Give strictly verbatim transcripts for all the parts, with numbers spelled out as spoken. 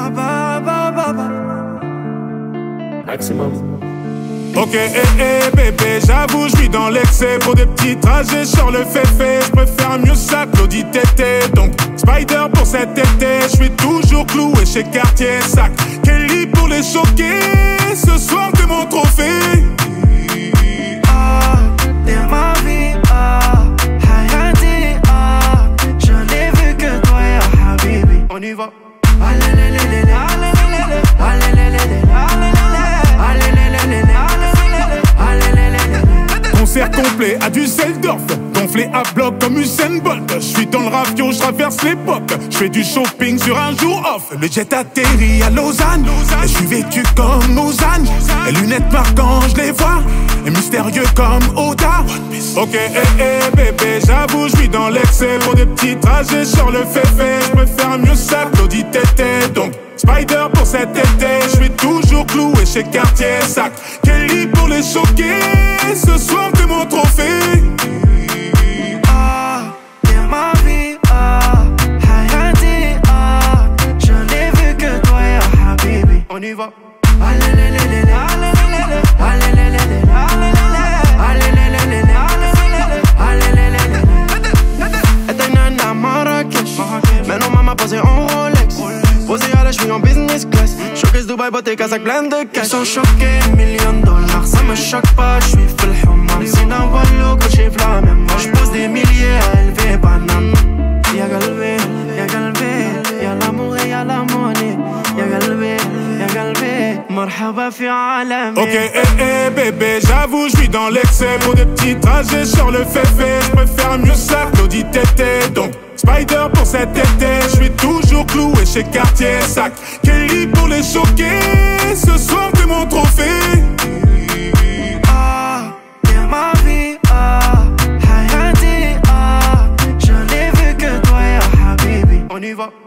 ba, ba, ba, ba. Maximum. Ok, eh, eh, bébé, j'avoue, je suis dans l'excès. Pour des petits trajets sur le féfé, je préfère mieux ça que l'audit tété. Donc, Spider pour cet été, je suis toujours cloué chez Cartier Sac. Kelly pour les choquer, ce soir t'es mon trophée. Ah, t'es ma vie, ah, Hayati, ah, je n'ai vu que toi, ya Habibi. On y va. Allez, Concert complet à Düsseldorf, gonflé à bloc comme Usain Bolt. Je suis dans le ravio, je traverse l'époque. Je fais du shopping sur un jour off. Le jet atterrit à Lausanne, et je suis vêtu comme Lausanne. Les lunettes marquantes, je les vois, et mystérieux comme Oda. Ok, eh, eh, bébé, j'avoue, je suis dans l'excès. Pour des petits trajets sur le féfé, je préfère mieux ça que l'audit tété. Donc, Spider pour cet été, je suis toujours cloué chez Cartier Sac. Kelly pour les choquer, ce soir t'es mon trophée. ah, t'es ma vie, ah, Hayati, ah, je n'ai vu que toi, ya Habibi. On y va. Maintenant maman posée en Rolex, posée à la j'suis en business class. Showcase Dubaï, beauté Kazakh, plein de cash. Ils sont choqués, millions de dollars, ça me choque pas, j'suis full human. Sina wallo, que j'ai la même. Moi j'pose des milliers à élever banane. Y'a galvé, y'a galvé, y'a l'amour et y'a la monnaie. Y'a galvé, y'a galvé, marhaba fi alam. Ok, eh, eh, bébé, j'avoue, je suis dans l'excès. Pour des petits trajets sur le féfé, je préfère mieux ça que l'audit tété. Donc, Spider pour cet été, je suis toujours cloué chez Cartier Sac. Kelly pour les choquer, ce soir t'es mon trophée. Ah, t'es ma vie, ah, Hayati, ah, je n'ai vu que toi, ya Habibi. On y va.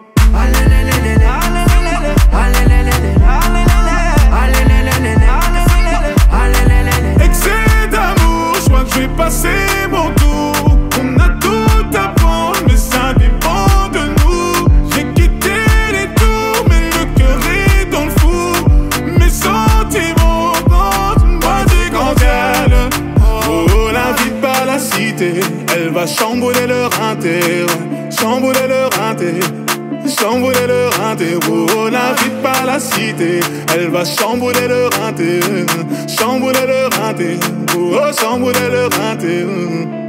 Excès d'amour, je crois que je vais passer mon tour. On a tout à prendre, mais ça dépend de nous. J'ai quitté les tours, mais le cœur est dans le four. Mes sentiments comptent, moi c'est quand elle. Oh, l'invite pas la cité, elle va chambouler le rinté, chambouler le rinté. Chambouler le rinté, oh, n'invite pas la cité. Elle va chambouler le rinté, chambouler le rinté, oh, chambouler le rinté.